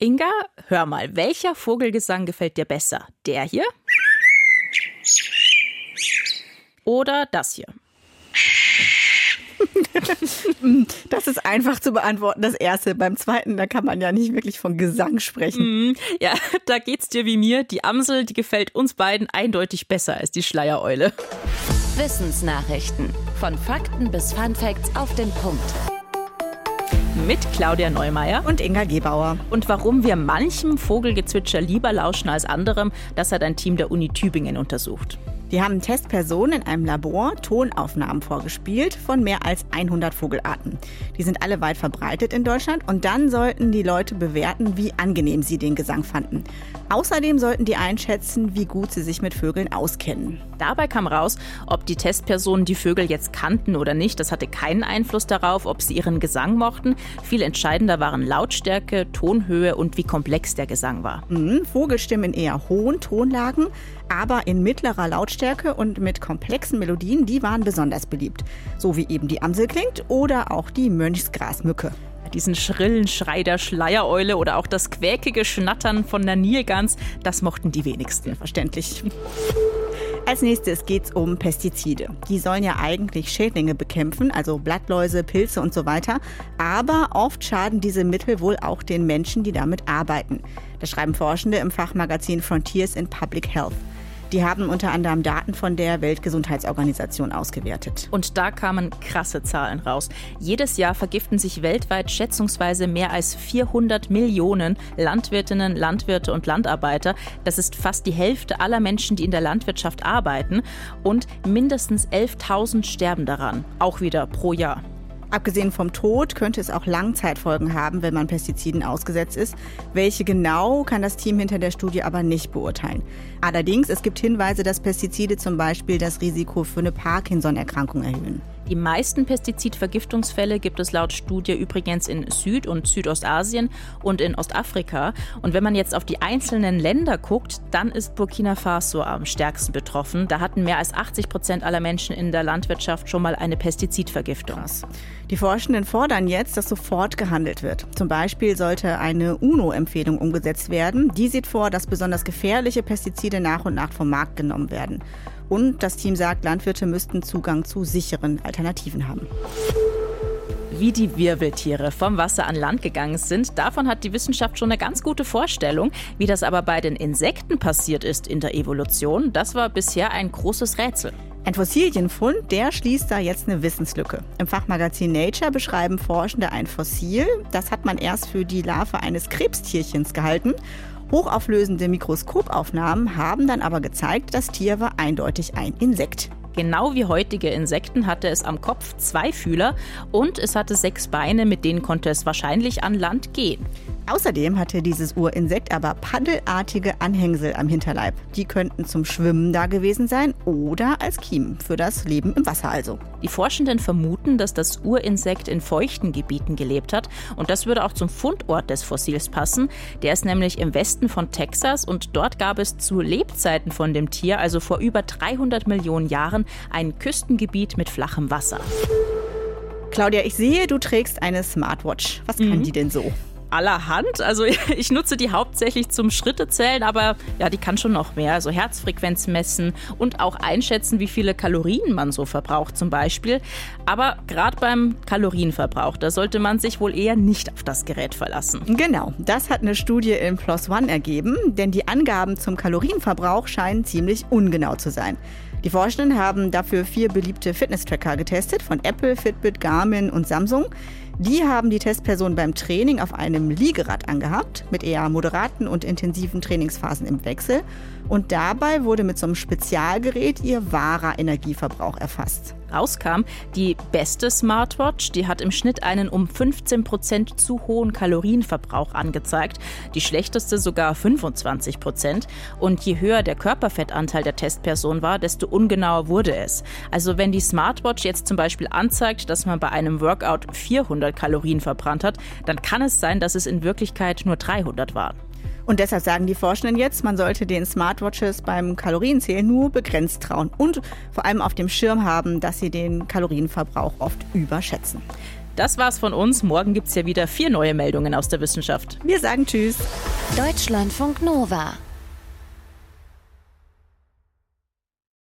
Inga, hör mal, welcher Vogelgesang gefällt dir besser? Der hier? Oder das hier? Das ist einfach zu beantworten, das erste. Beim zweiten, da kann man ja nicht wirklich von Gesang sprechen. Ja, da geht's dir wie mir. Die Amsel, die gefällt uns beiden eindeutig besser als die Schleiereule. Wissensnachrichten. Von Fakten bis Funfacts auf den Punkt. Mit Claudia Neumeier Und Inga Gebauer. Und warum wir manchem Vogelgezwitscher lieber lauschen als anderem, das hat ein Team der Uni Tübingen untersucht. Die haben Testpersonen in einem Labor Tonaufnahmen vorgespielt von mehr als 100 Vogelarten. Die sind alle weit verbreitet in Deutschland und dann sollten die Leute bewerten, wie angenehm sie den Gesang fanden. Außerdem sollten die einschätzen, wie gut sie sich mit Vögeln auskennen. Dabei kam raus, ob die Testpersonen die Vögel jetzt kannten oder nicht. Das hatte keinen Einfluss darauf, ob sie ihren Gesang mochten. Viel entscheidender waren Lautstärke, Tonhöhe und wie komplex der Gesang war. Vogelstimmen in eher hohen Tonlagen, aber in mittlerer Lautstärke und mit komplexen Melodien, die waren besonders beliebt. So wie eben die Amsel klingt oder auch die Mönchsgrasmücke. Diesen schrillen Schrei der Schleiereule oder auch das quäkige Schnattern von der Nilgans, das mochten die wenigsten. Verständlich. Als nächstes geht's um Pestizide. Die sollen ja eigentlich Schädlinge bekämpfen, also Blattläuse, Pilze und so weiter. Aber oft schaden diese Mittel wohl auch den Menschen, die damit arbeiten. Das schreiben Forschende im Fachmagazin Frontiers in Public Health. Die haben unter anderem Daten von der Weltgesundheitsorganisation ausgewertet. Und da kamen krasse Zahlen raus. Jedes Jahr vergiften sich weltweit schätzungsweise mehr als 400 Millionen Landwirtinnen, Landwirte und Landarbeiter. Das ist fast die Hälfte aller Menschen, die in der Landwirtschaft arbeiten. Und mindestens 11.000 sterben daran, auch wieder pro Jahr. Abgesehen vom Tod könnte es auch Langzeitfolgen haben, wenn man Pestiziden ausgesetzt ist. Welche genau, kann das Team hinter der Studie aber nicht beurteilen. Allerdings, es gibt Hinweise, dass Pestizide zum Beispiel das Risiko für eine Parkinson-Erkrankung erhöhen. Die meisten Pestizidvergiftungsfälle gibt es laut Studie übrigens in Süd- und Südostasien und in Ostafrika. Und wenn man jetzt auf die einzelnen Länder guckt, dann ist Burkina Faso am stärksten betroffen. Da hatten mehr als 80% aller Menschen in der Landwirtschaft schon mal eine Pestizidvergiftung. Krass. Die Forschenden fordern jetzt, dass sofort gehandelt wird. Zum Beispiel sollte eine UNO-Empfehlung umgesetzt werden. Die sieht vor, dass besonders gefährliche Pestizide nach und nach vom Markt genommen werden. Und das Team sagt, Landwirte müssten Zugang zu sicheren Alternativen haben. Wie die Wirbeltiere vom Wasser an Land gegangen sind, davon hat die Wissenschaft schon eine ganz gute Vorstellung. Wie das aber bei den Insekten passiert ist in der Evolution, das war bisher ein großes Rätsel. Ein Fossilienfund, der schließt da jetzt eine Wissenslücke. Im Fachmagazin Nature beschreiben Forschende ein Fossil. Das hat man erst für die Larve eines Krebstierchens gehalten. Hochauflösende Mikroskopaufnahmen haben dann aber gezeigt, das Tier war eindeutig ein Insekt. Genau wie heutige Insekten hatte es am Kopf 2 Fühler und es hatte 6 Beine, mit denen konnte es wahrscheinlich an Land gehen. Außerdem hatte dieses Urinsekt aber paddelartige Anhängsel am Hinterleib. Die könnten zum Schwimmen da gewesen sein oder als Kiemen für das Leben im Wasser also. Die Forschenden vermuten, dass das Urinsekt in feuchten Gebieten gelebt hat und das würde auch zum Fundort des Fossils passen. Der ist nämlich im Westen von Texas und dort gab es zu Lebzeiten von dem Tier, also vor über 300 Millionen Jahren, ein Küstengebiet mit flachem Wasser. Claudia, ich sehe, du trägst eine Smartwatch. Was kann die denn so? Allerhand. Also ich nutze die hauptsächlich zum Schrittezählen, aber ja, die kann schon noch mehr. Also Herzfrequenz messen und auch einschätzen, wie viele Kalorien man so verbraucht zum Beispiel. Aber gerade beim Kalorienverbrauch, da sollte man sich wohl eher nicht auf das Gerät verlassen. Genau, das hat eine Studie in PLOS ONE ergeben, denn die Angaben zum Kalorienverbrauch scheinen ziemlich ungenau zu sein. Die Forschenden haben dafür 4 beliebte Fitness-Tracker getestet von Apple, Fitbit, Garmin und Samsung. Die haben die Testperson beim Training auf einem Liegerad angehabt, mit eher moderaten und intensiven Trainingsphasen im Wechsel. Und dabei wurde mit so einem Spezialgerät ihr wahrer Energieverbrauch erfasst. Rauskam, die beste Smartwatch, die hat im Schnitt einen um 15% zu hohen Kalorienverbrauch angezeigt, die schlechteste sogar 25%. Und je höher der Körperfettanteil der Testperson war, desto ungenauer wurde es. Also wenn die Smartwatch jetzt zum Beispiel anzeigt, dass man bei einem Workout 400 Kalorien verbrannt hat, dann kann es sein, dass es in Wirklichkeit nur 300 waren. Und deshalb sagen die Forschenden jetzt, man sollte den Smartwatches beim Kalorienzählen nur begrenzt trauen und vor allem auf dem Schirm haben, dass sie den Kalorienverbrauch oft überschätzen. Das war's von uns. Morgen gibt's ja wieder 4 neue Meldungen aus der Wissenschaft. Wir sagen Tschüss. Deutschlandfunk Nova.